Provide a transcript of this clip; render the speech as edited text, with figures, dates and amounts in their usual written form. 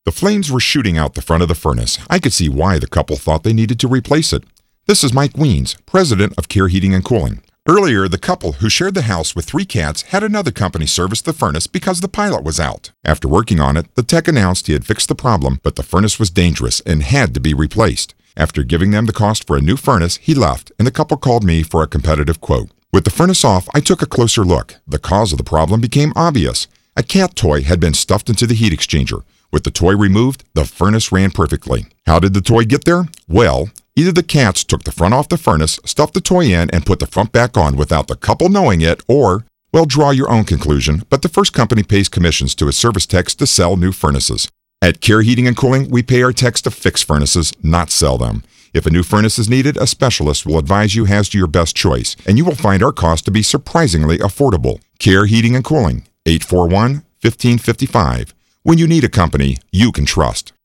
The flames were shooting out the front of the furnace. I could see why the couple thought they needed to replace it. This is Mike Weens, president of Care Heating and Cooling. Earlier, the couple who shared the house with 3 cats had another company service the furnace because the pilot was out. After working on it, the tech announced he had fixed the problem, but the furnace was dangerous and had to be replaced. After giving them the cost for a new furnace, he left, and the couple called me for a competitive quote. With the furnace off, I took a closer look. The cause of the problem became obvious. A cat toy had been stuffed into the heat exchanger. With the toy removed, the furnace ran perfectly. How did the toy get there? Well, either the cats took the front off the furnace, stuffed the toy in, and put the front back on without the couple knowing it, or, well, draw your own conclusion, but the first company pays commissions to its service techs to sell new furnaces. At Care Heating and Cooling, we pay our techs to fix furnaces, not sell them. If a new furnace is needed, a specialist will advise you as to your best choice, and you will find our cost to be surprisingly affordable. Care Heating and Cooling, 841-1555. When you need a company you can trust.